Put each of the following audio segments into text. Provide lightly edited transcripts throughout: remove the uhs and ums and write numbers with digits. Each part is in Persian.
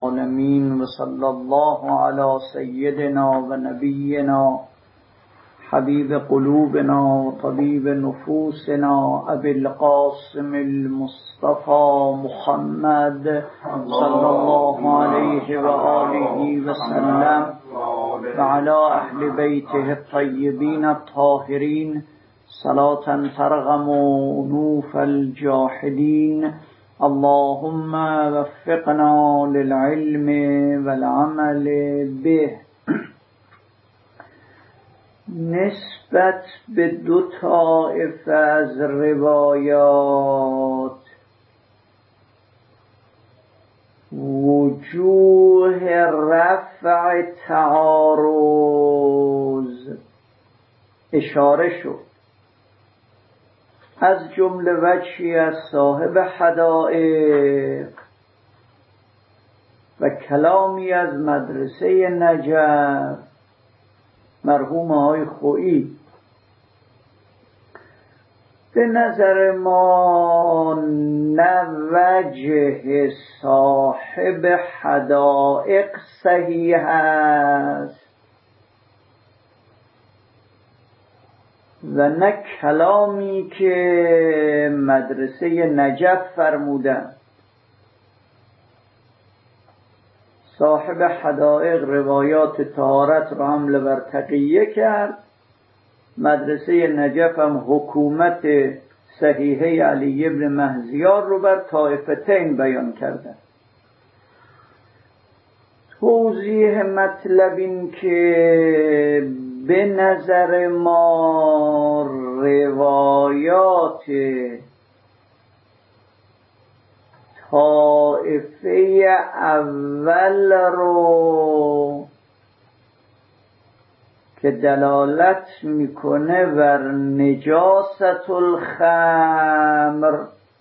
العالمين وصلى الله على سيدنا ونبينا حبيب قلوبنا وطبيب نفوسنا أبي القاسم المصطفى محمد صلى الله عليه وآله وسلم وعلى أهل بيته الطيبين الطاهرين صلاة ترغم أنوف الجاحدين. اللهم وفقنا للعلم والعمل به. نسبت به دو طائفه از روایات وجوه رفع تعارض اشاره شد، از جمله وجهی از صاحب حدائق و کلامی از مدرسه نجف مرحوم آقای خویی. به نظر ما نه وجه صاحب حدائق صحیح است و نه کلامی که مدرسه نجف فرمودن. صاحب حدائق روایات طهارت را حمل بر تقیه کرد، مدرسه نجف هم حکومت صحیحه علی ابن مهزیار رو بر طائفتین بیان کردن. توضیح مطلب این که به نظر ما روایات طائفه اول رو که دلالت میکنه بر نجاست الخمر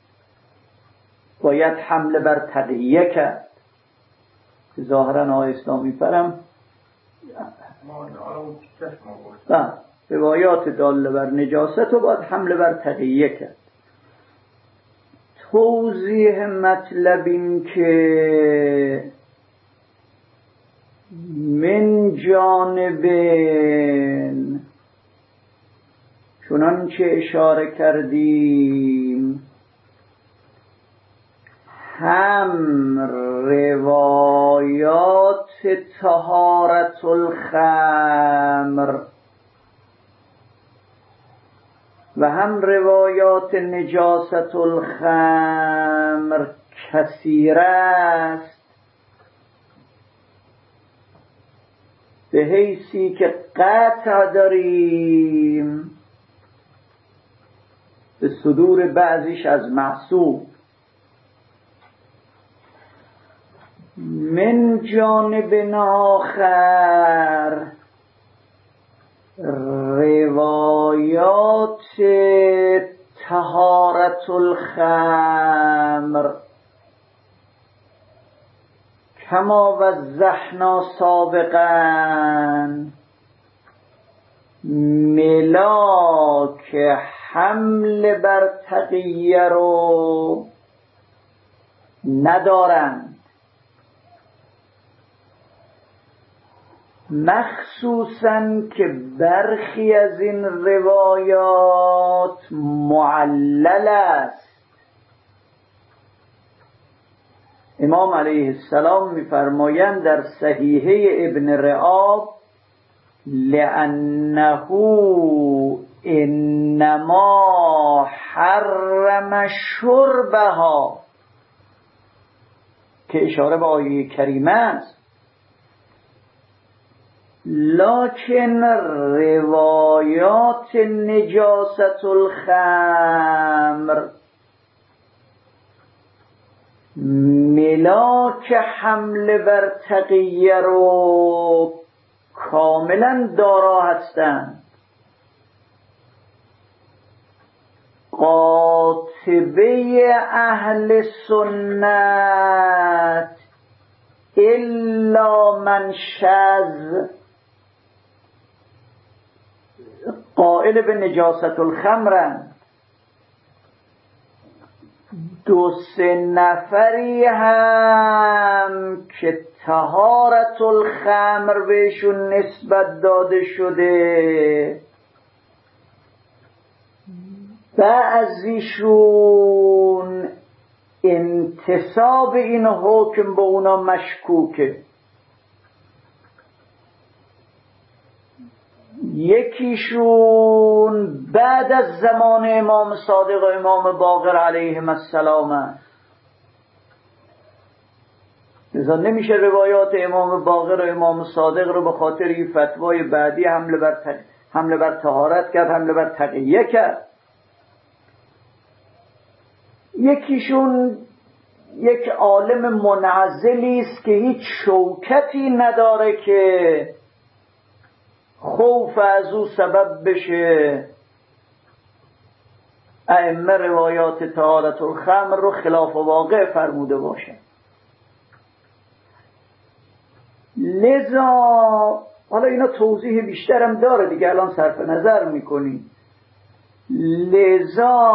باید حمله بر تقیه کرد. ظاهرا آقای اسلامی فرم روایات داله بر نجاست رو باید حمله بر تقیه کرد. توضیح مطلب این که من جانبین چنانچه اشاره کردیم هم روایات طهارت الخمر و هم روایات نجاست الخمر کثیر است، به حیثی که قطع داریم به صدور بعضیش از معصوم. من جانب آخر روایات طهارت الخمر کما وضحنا سابقا ملاک حمل بر تقیه رو ندارند، مخصوصاً که برخی از این روایات معلل است. امام علیه السلام می‌فرمایند در صحیحه ابن رعاب لأنه انما حرم شربها، که اشاره به آیه کریمه است. لکن روایات نجاست الخمر ملاک حمله بر تقیه رو کاملا دارا هستند. قاطبه اهل سنت الا من شذ قائل به نجاست الخمرند 2-3 نفری هم که طهارت الخمر بهشون نسبت داده شده، بعضیشون انتساب این حکم به اونا مشکوکه. یکیشون بعد از زمان امام صادق و امام باقر علیهم السلام است، لذا نمیشه روایات امام باقر و امام صادق رو به خاطر این فتوای بعدی حمله بر طهارت کرد، حمله بر تقیه کرد. یکیشون یک عالم منعزلی است که هیچ شوکتی نداره که خوف از او سبب بشه ائمه روایات طهارت الخمر رو خلاف واقع فرموده باشه. لذا حالا اینا توضیح بیشترم داره دیگه، الان صرف نظر میکنیم. لذا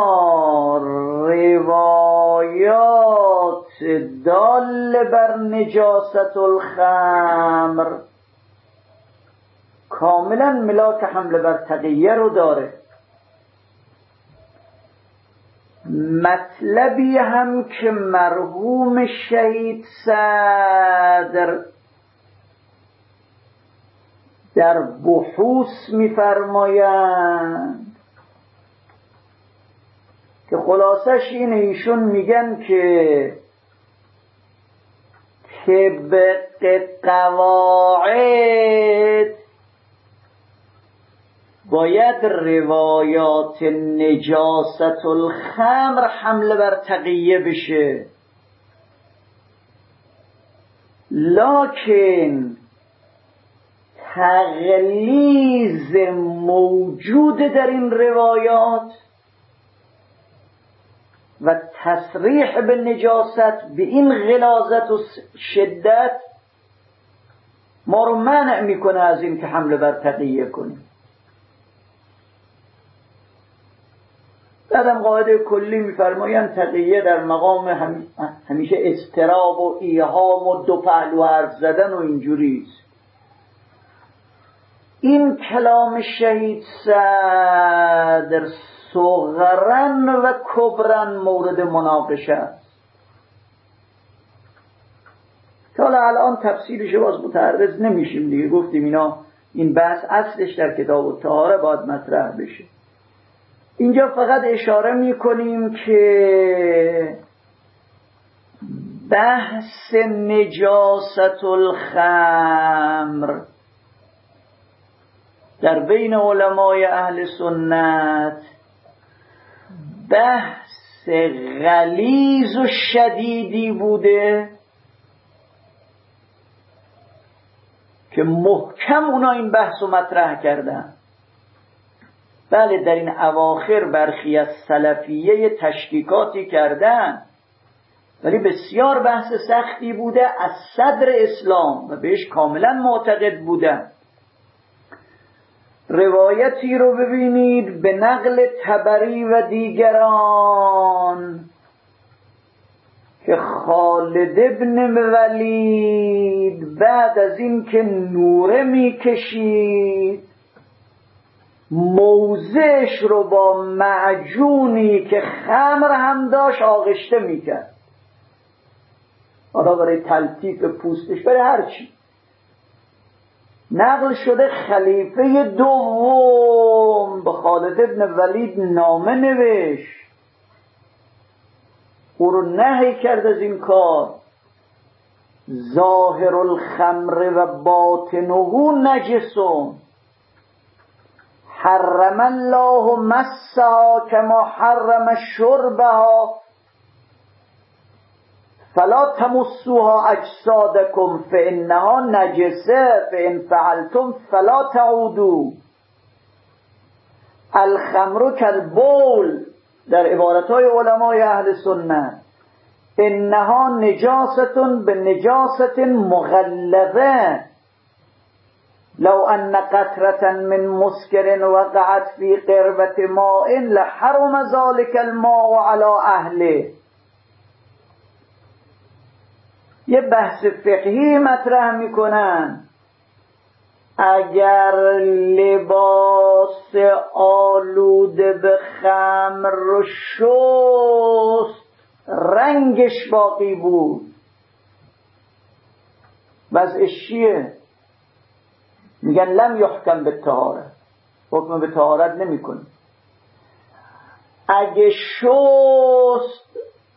روایات دال بر نجاست الخمر کاملا ملاک حمله بر تقیه رو داره. مطلبی هم که مرحوم شهید صدر در بحوث میفرمایند که خلاصش اینه، ایشون میگن که طبق قواعد باید روایات نجاست الخمر حمله بر تقیه بشه، لکن تغلیظ موجود در این روایات و تصریح به نجاست به این غلاظت و شدت ما رو منع میکنه از این که حمله بر تقیه کنیم. بعدم قاعده کلی میفرمایند تقیه در مقام همیشه اضطراب و ایهام و دو پهلو حرف زدن و اینجوریست. این کلام شهید صدر صغرن و کبرن مورد مناقشه است که حالا الان تفصیلش باز متعرض نمیشیم دیگه، گفتیم اینا این بحث اصلش در کتاب الطهاره باید مطرح بشه. اینجا فقط اشاره میکنیم که بحث نجاست الخمر در بین علمای اهل سنت بحث غلیظ و شدیدی بوده که محکم اونا این بحث رو مطرح کردن. بله در این اواخر برخی از سلفیه تشکیکاتی کردن، ولی بسیار بحث سختی بوده از صدر اسلام و بهش کاملا معتقد بودن. روایتی رو ببینید به نقل طبری و دیگران که خالد ابن ولید بعد از این که نوره میکشید موضعش رو با معجونی که خمر هم داشت آغشته میکرد، حالا برای تلطیف پوستش برای هرچی. نقل شده خلیفه دوم به خالد ابن ولید نامه نوشت، او رو نهی کرد از این کار. ظاهر الخمر و باطنه نجسون حرم الله مسها کما حرم شربها فلا تمسوها اجسادکم فانها نجسه فان فعلتم فلا تعودوا. الخمر کالبول در عبارتهای علمای اهل سنت، انها نجاستون به نجاست مغلظه لو ان قطرة من مسکر وقعت فی قربة ماء لحرم ذلك الماء على اهله یه بحث فقهی مطرح میکنن. اگر لباس آلوده به خمر رو شست رنگش باقی بود، وضعش چیه؟ میگن لم یحکم به طهارت، حکم به طهارت نمی کنه. اگه شست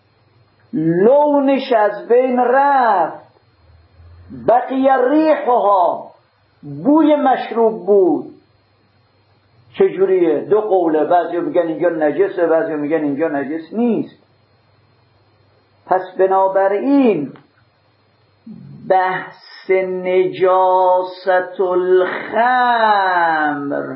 لونش از بین رفت، بقیه ریحها، بوی مشروب بود، چجوریه؟ دو قوله، بعضی میگن اینجا نجسه، بعضی میگن اینجا نجس نیست. پس بنابراین بحث نجاست الخمر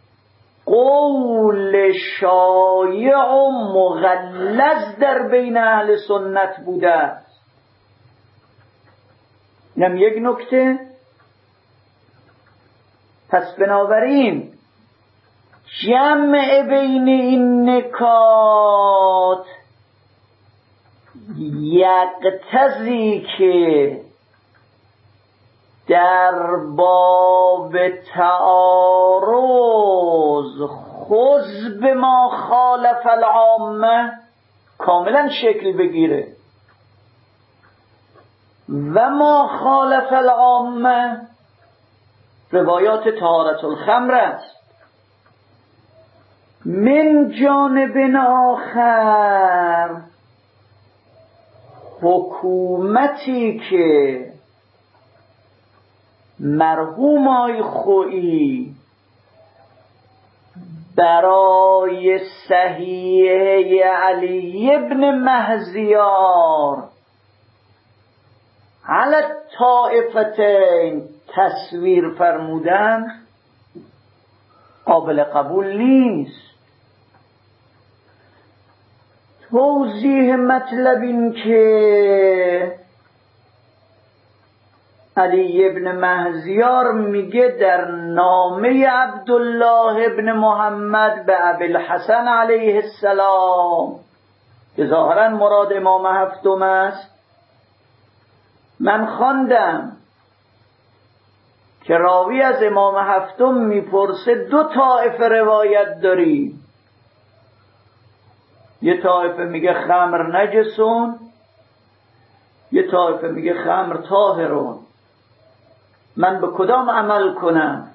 قول شایع و مغلظ در بین اهل سنت بوده است. اینم یک نکته. پس بنابراین جمع بین این نکات یقتضی که در باب تعارض خذ به ما خالف العامه کاملا شکل بگیره و ما خالف العامه روایات طهارت الخمر است. من جانب آخر حکومتی که مرحوم آی خویی برای صحیح علی ابن مهزیار علی الطائفتین تصویر فرمودن قابل قبول نیست. توضیح مطلب این که علی ابن مهزیار میگه در نامه عبدالله ابن محمد به ابوالحسن علیه السلام که ظاهرا مراد امام هفتم است، من خواندم که راوی از امام هفتم میپرسه دو طایفه روایت داری، یه طایفه میگه خمر نجسون، یه طایفه میگه خمر طاهرون، من به کدام عمل کنم؟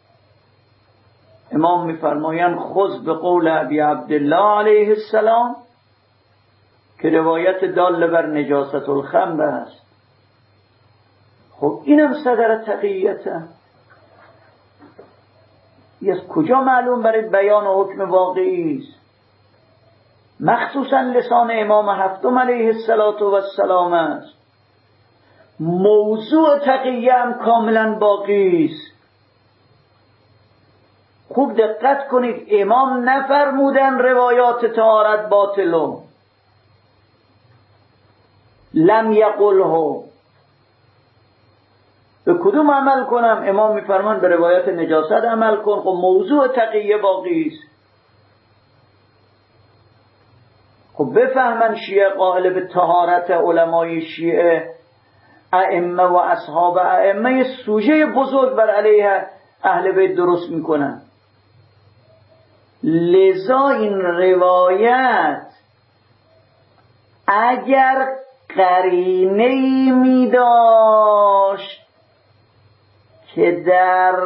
امام میفرمایند خذ به قول ابی عبدالله علیه السلام که روایت دال بر نجاست الخمر است. خب اینم صدر تقییته. از کجا معلوم برای بیان حکم واقعی است؟ مخصوصا لسان امام هفتم علیه السلام است. موضوع تقیه هم کاملا باقی است. خوب دقت کنید، امام نفرمودن روایات طهارت باطلو، لم یقله. به کدوم عمل کنم؟ امام میفرمان به روایت نجاست عمل کن. خب موضوع تقیه باقی است. خب بفهمن شیعه قائل به طهارت، علمای شیعه ائمه و اصحاب ائمه سوژه بزرگ بر علیه اهل بیت درست میکنن. لذا این روایت اگر قرینه‌ای می‌داشت که در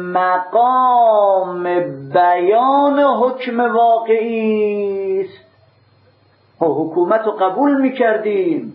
مقام بیان حکم واقعی است، حکومت رو قبول می‌کردیم،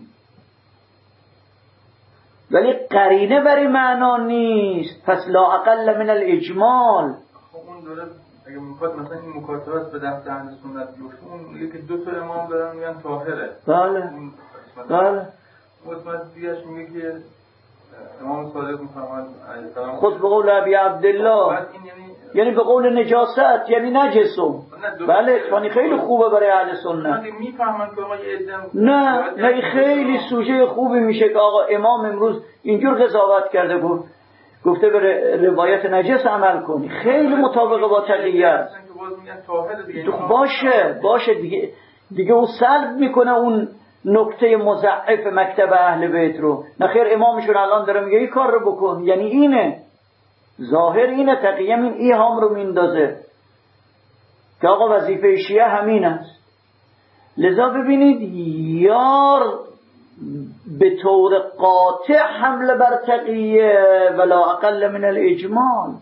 ولی قرینه برای معنا نیست. پس لا اقل من الاجمال. خب اون داره اگه میخواد مثلا این مکاتبات به دست اهل سنت بیفته، اون میگه که دو تا امام دارن میگن طاهره. بله بله. قسمت دیگه‌اش میگه که امام صادق میفرماید خود به قول ابی عبدالله، یعنی به قول نجاست، یعنی نجسو. بله یعنی خیلی خوبه برای اهل سنت. میفهمن که آقا یه عدم نه خیلی سوژه خوبی میشه که آقا امام امروز اینجور قضاوت کرده، گفته به روایت نجس عمل کنی، خیلی مطابق با تقیه است. باشه دیگه اون سلب میکنه اون نکته مضعف مکتب اهل بیت رو. نخیر امامشون الان داره میگه این کار رو بکن، یعنی اینه ظاهر اینه، تقیه این ایهام رو میندازه که آقا وظیفه شیعه همین است. لذا ببینید یار به طور قاطع حمله بر تقیه ولا اقل من الاجمال.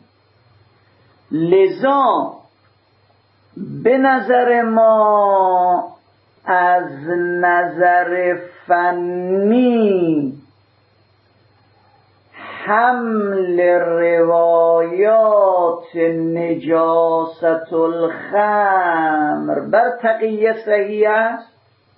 لذا به نظر ما از نظر فنی حمل روایات نجاست الخمر بر تقیه صحیح است.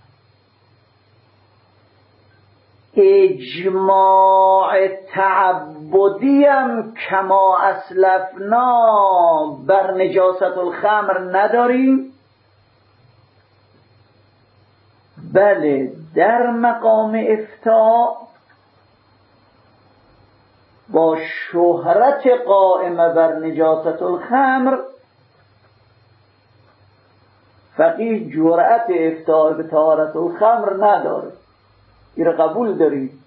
اجماع تعبدی هم کما اسلفنا بر نجاست الخمر نداریم. بله در مقام افتاء با شهرت قائمه بر نجاست الخمر فقیه جرأت افتاء به طهارت الخمر نداره، این قبول داریم.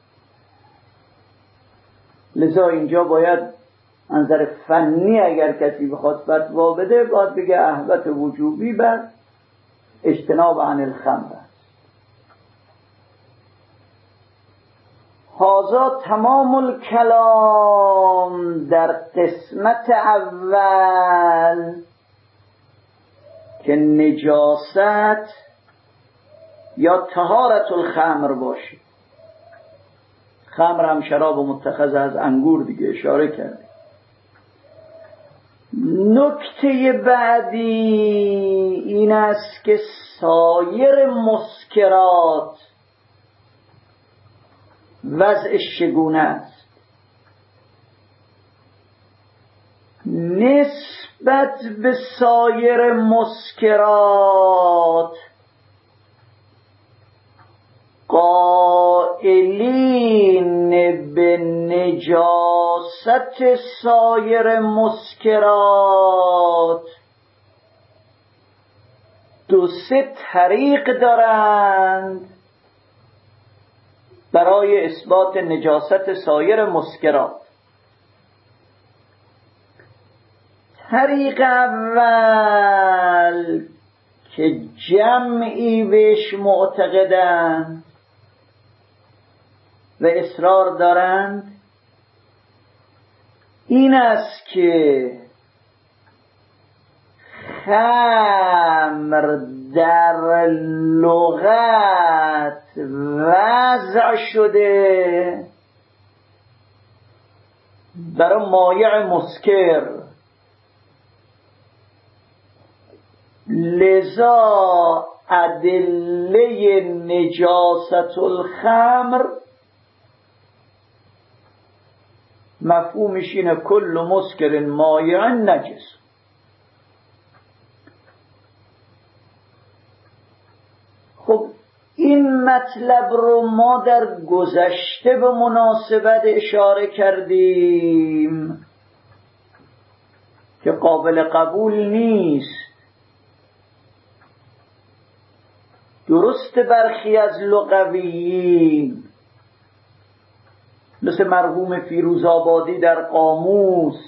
لذا اینجا باید نظر فنی اگر کسی بخواد فتوا بده باید بگه احوط وجوبی بر اجتناب عن الخمر است. هذا تمام الکلام در قسمت اول که نجاست یا طهارت الخمر باشه. خمر هم شراب متخذ از انگور دیگه اشاره کرده. نکته بعدی این است که سایر مسکرات وضعش چگونه است. نسبت به سایر مسکرات قائلین به نجاست سایر مسکرات دو سه طریق دارند برای اثبات نجاست سایر مسکرات. طریق اول که جمعی بهش معتقدند و اصرار دارند این است که خمر در لغت وضع شده برای مایع مسکر. لذا ادله نجاست الخمر مفهومش اینه کل مسکر مایع نجس. خب این مطلب رو ما در گذشته به مناسبت اشاره کردیم که قابل قبول نیست. درست برخی از لغویین مثل مرحوم فیروزآبادی در قاموس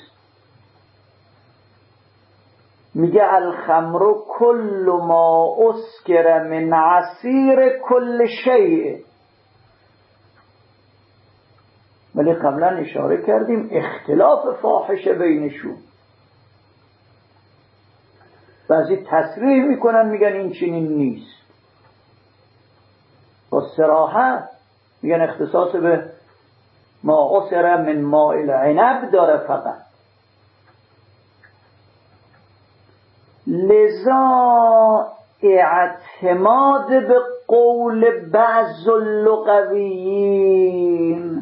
میگه الخمر کل ما اسکر من عصیر کل شیء. ولی قبلا اشاره کردیم اختلاف فاحشه بینشون. بعضی تصریح میکنن میگن این چنین نیست، با صراحت میگن اختصاص به ما اسر من ماء العنب داره فقط. لذا اعتماد به قول بعض اللغویین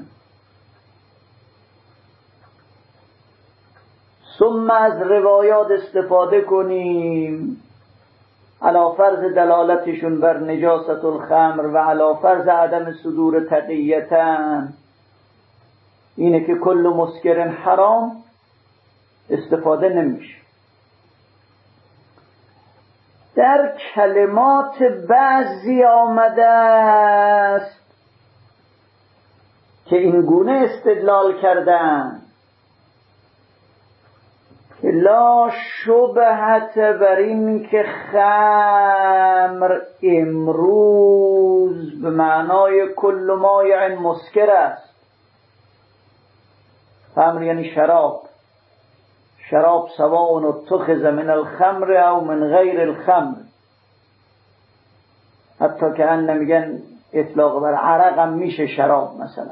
ثم از روایات استفاده کنیم علی فرض دلالتشون بر نجاست الخمر و علی فرض عدم صدور تقیتن اینه که کل مسکر حرام استفاده نمیشه. در کلمات بعضی آمده است که این گونه استدلال کردن که لا شبهت بر این که خمر امروز به معنای کل مایع مسکر است. خمر یعنی شراب سواء اتخذ من الخمر او من غیر الخمر. حتی که میگن اطلاق بر عرق هم میشه شراب مثلا.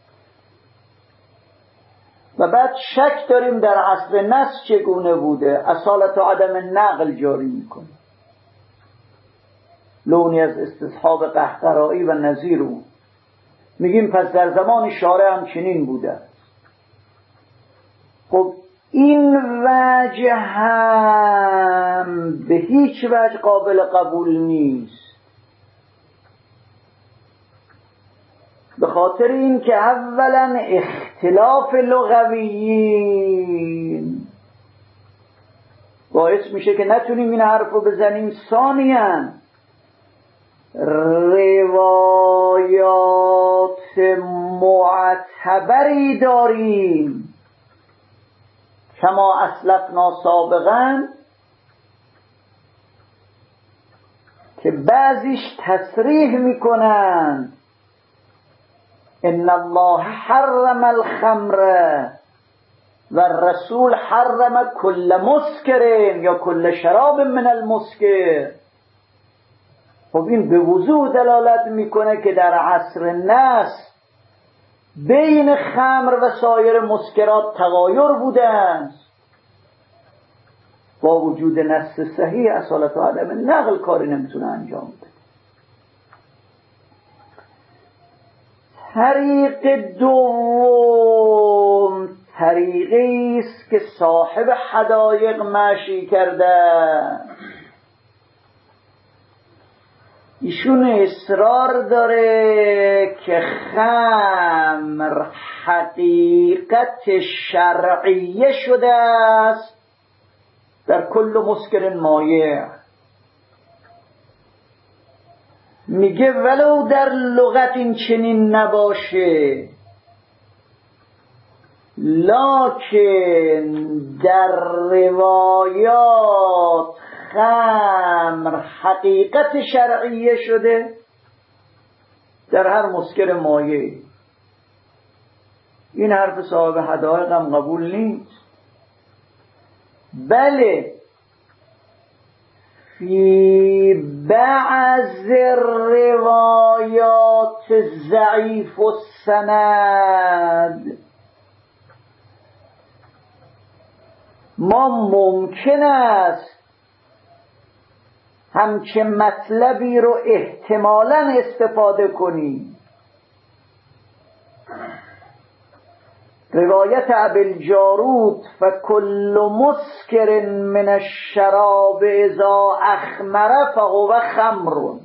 و بعد شک داریم در عصر نص چگونه بوده، اصالت و عدم نقل جاری میکنه، لونی از استصحاب قهقرایی و نظیر اون. میگیم پس در زمان شارع هم چنین بوده. خب این وجه هم به هیچ وجه قابل قبول نیست، به خاطر این که اولا اختلاف لغویین باعث میشه که نتونیم این حرف رو بزنیم. ثانیاً روایات معتبری داریم کما اسلفنا سابقا که بعضیش تصریح میکنن ان الله حرم الخمر و الرسول حرم کل مسکر یا کل شراب من المسکر. خب این به وضوح دلالت میکنه که در عصر نص بین خمر و سایر مسکرات تغایر بوده است. با وجود نص صحیح اصالت و عدم نقل کاری نمیتونه انجام بده. طریق دوم طریقی است که صاحب حدایق مشی کرده. ایشون اصرار داره که خمر حقیقت شرعیه شده است در کل مسکر مایع. میگه ولو در لغت این چنین نباشه، لکن در روایات خمر حقیقت شرعیه شده در هر مسکر مایع. این حرف صاحب حدایق هم قبول نیست. بله فی بعض روایات ضعیف السند ما ممکن است همچه مطلبی رو احتمالاً استفاده کنیم. روایت ابوالجارود فکل مسکر من الشراب اذا اخمر فهو خمر.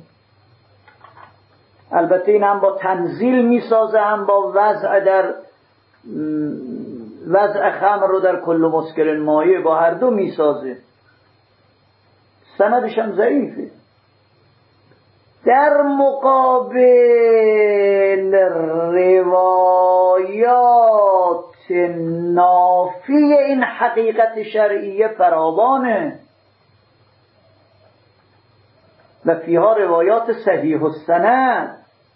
البته این هم با تنزیل میسازه، هم با وضع خمر رو در کل مسکر مایع، با هر دو میسازه. سندش هم ضعیفه. در مقابل روایات نافی این حقیقت شرعیه فراوانه و فیها روایات صحیح السند.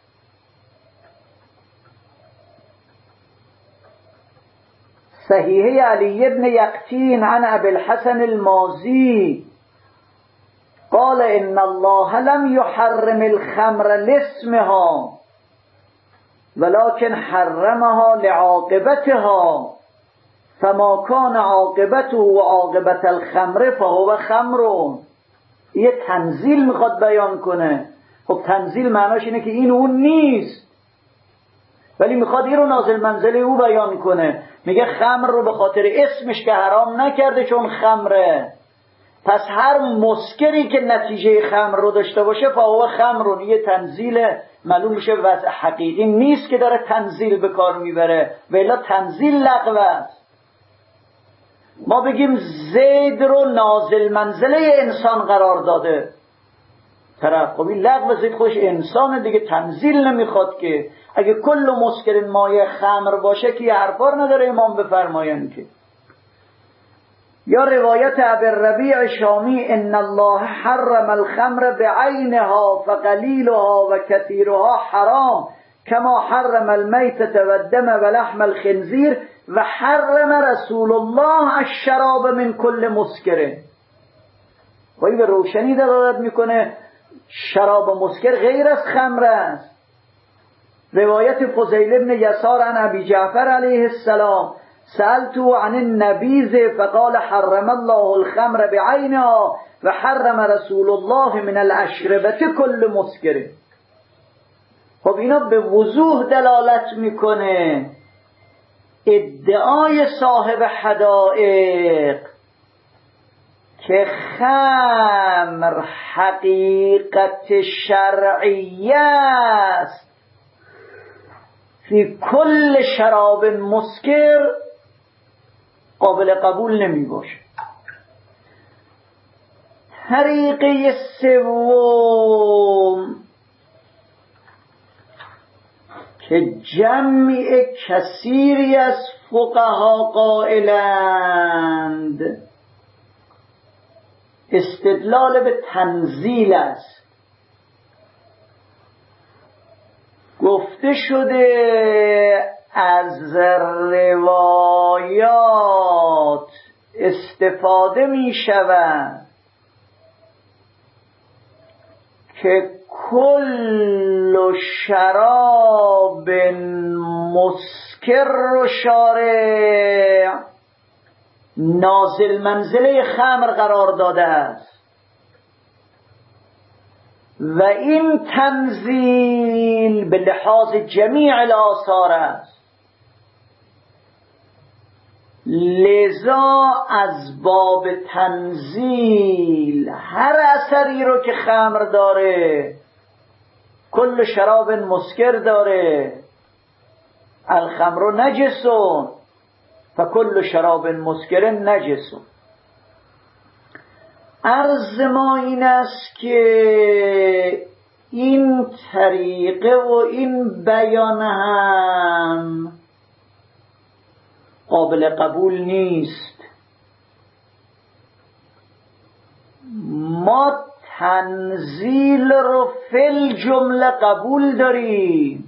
صحیحه علی بن یقطین عن ابی الحسن المازی قال ان الله لم يحرم الخمر لاسمها ولكن حرمها لعاقبتها فما كان عاقبته وعاقبت الخمر فهو خمر. یه تنزیل میخواد بیان کنه. خب تنزیل معناش اینه که این اون نیست، ولی میخواد این رو نازل منزل او بیان کنه. میگه خمر رو به خاطر اسمش که حرام نکرده چون خمره، پس هر مسکری که نتیجه خمر رو داشته باشه فهو خمر. یه تنزیل معلوم میشه وضع حقیقی نیست که داره تنزیل به کار میبره، ولی تنزیل لغو است. ما بگیم زید رو نازل منزله انسان قرار داده طرف، خب این لغو زید خوش انسان دیگه، تنزیل نمیخواد که. اگه کل مسکر مایه خمر باشه که یه حرفار نداره امام بفرماین که. یا روایت ابوالربیع شامی ان الله حرم الخمر بعینها فقلیلها و کثیرها حرام کما حرم المیتة و الدم و لحم الخنزیر و حرم رسول الله الشراب من کل مسکر. و این به روشنی دلالت میکنه شراب مسکر غیر از خمر است. روایت فضیل بن یسار عن ابی جعفر علیه السلام سألته عن النبیذ فقال حرم الله الخمر بعینها و حرم رسول الله من الاشربة کل مسکر. خب اینا به وضوح دلالت میکنه ادعای صاحب حدائق که خمر حقیقت شرعیه است فی کل شراب مسکر قابل قبول نمی باشه. طریقه سوم که جمع کثیری از فقها قائلند استدلال به تنزیل است. گفته شده از روایات استفاده می شود که کل شراب مسکر و شارع نازل منزله خمر قرار داده است و این تنزیل به لحاظ جمیع الآثار است. لذا از باب تنزیل هر اثری رو که خمر داره، کل شراب مسکر داره، الخمر نجسون فکل شراب مسکر نجسون. عرض ما این است که این طریقه و این بیان هم قابل قبول نیست. ما تنزیل رو فی جمله قبول داریم،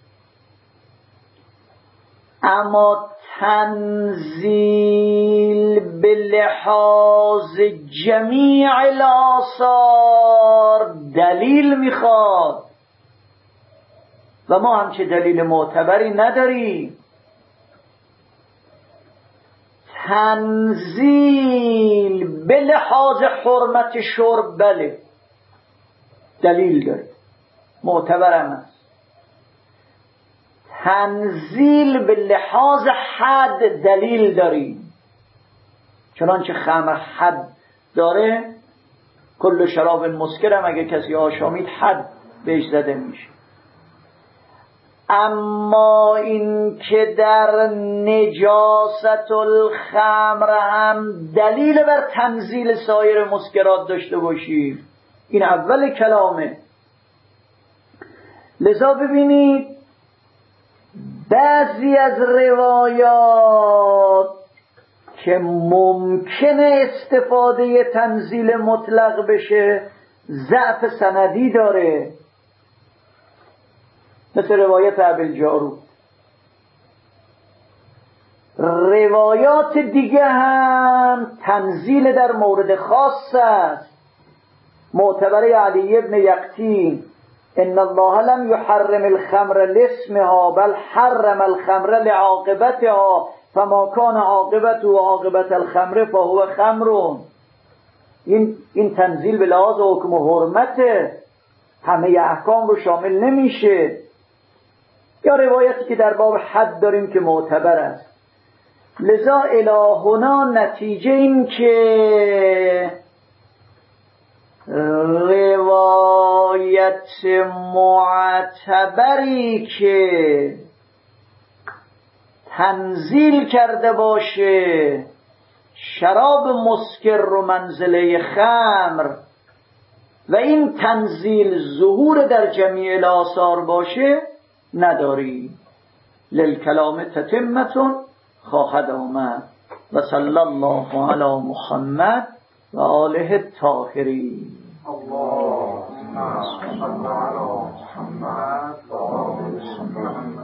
اما تنزیل به لحاظ جمیع الآثار دلیل میخواد و ما همچه دلیل معتبری نداریم. تنزیل به لحاظ حرمت شرب بله دلیل داره، معتبرم است. تنزیل به لحاظ حد دلیل داریم، چنانچه خمر حد داره، کل شراب مسکرم اگه کسی آشامید حد بهش زده میشه. اما این که در نجاست الخمر هم دلیل بر تنزیل سایر مسکرات داشته باشیم، این اول کلامه. لذا ببینید بعضی از روایات که ممکنه استفاده تنزیل مطلق بشه ضعف سندی داره، مثل روایت ابوالجارود. روایات دیگه هم تنزیل در مورد خاص است. معتبره علی ابن یقطین ان الله لم يحرم الخمر لاسمها بل حرم الخمر لعاقبتها فما كان عاقبته عاقبت الخمر فهو خمر. این تنزیل به لحاظ حکم و حرمته، همه احکام رو شامل نمیشه. یا روایتی که در باب حد داریم که معتبر است. لذا الهنا نتیجه این که روایت معتبری که تنزیل کرده باشه شراب مسکر و منزله خمر و این تنزیل ظهور در جمیع الآثار باشه نداری. للکلام تتمتون خواهد آمد. و صلی الله علی محمد و آله الطاهرین. اللهم صل علی محمد و آل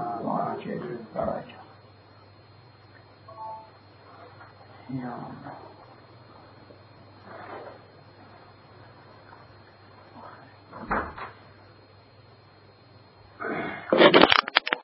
محمد. یا